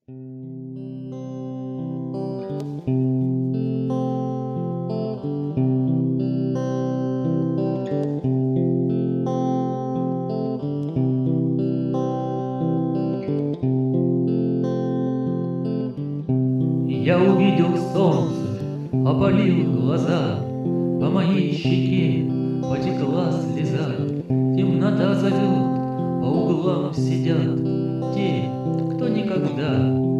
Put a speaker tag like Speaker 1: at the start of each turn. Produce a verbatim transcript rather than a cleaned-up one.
Speaker 1: Я увидел солнце, опалил глаза, по моей щеке потекла слеза. Темнота зовет, по углам сидят те, кто никогда